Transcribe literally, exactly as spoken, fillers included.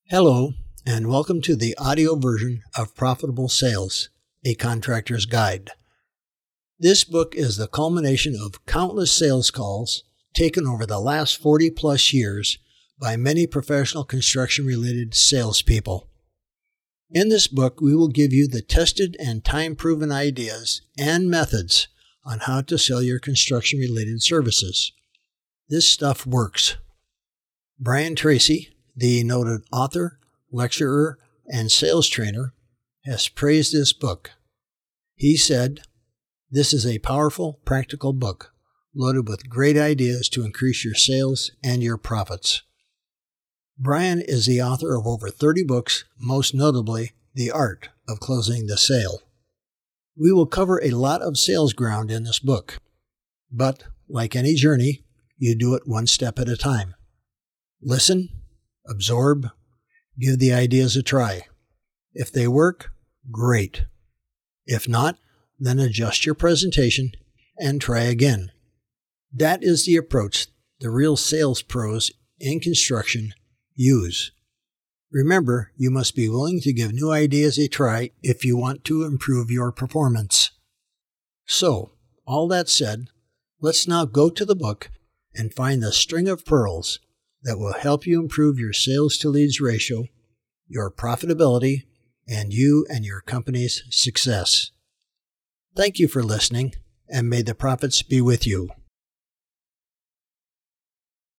Hello, and welcome to the audio version of Profitable Sales, a Contractor's Guide. This book is the culmination of countless sales calls taken over the last forty plus years by many professional construction-related salespeople. In this book, we will give you the tested and time-proven ideas and methods on how to sell your construction-related services. This stuff works. Brian Tracy, the noted author, lecturer, and sales trainer, has praised this book. He said, "This is a powerful, practical book, loaded with great ideas to increase your sales and your profits." Brian is the author of over thirty books, most notably The Art of Closing the Sale. We will cover a lot of sales ground in this book, but like any journey, you do it one step at a time. Listen, absorb, give the ideas a try. If they work, great. If not, then adjust your presentation and try again. That is the approach the real sales pros in construction use. Remember, you must be willing to give new ideas a try if you want to improve your performance. So, all that said, let's now go to the book and find the string of pearls that will help you improve your sales to leads ratio, your profitability, and you and your company's success. Thank you for listening, and may the profits be with you.